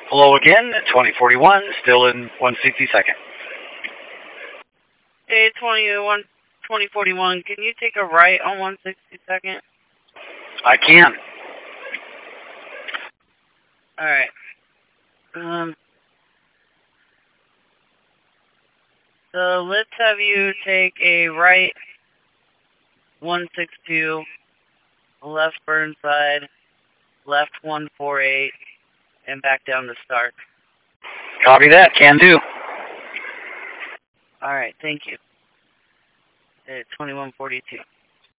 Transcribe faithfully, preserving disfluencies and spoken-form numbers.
Hello again, twenty forty-one, still in one sixty-second. Hey, twenty-one, twenty forty-one, can you take a right on one sixty-second? I can. Alright. Um, so let's have you take a right one sixty-two, left Burnside, left one forty-eight, and back down to Stark. Copy that, can do. Alright, thank you. At twenty-one forty-two.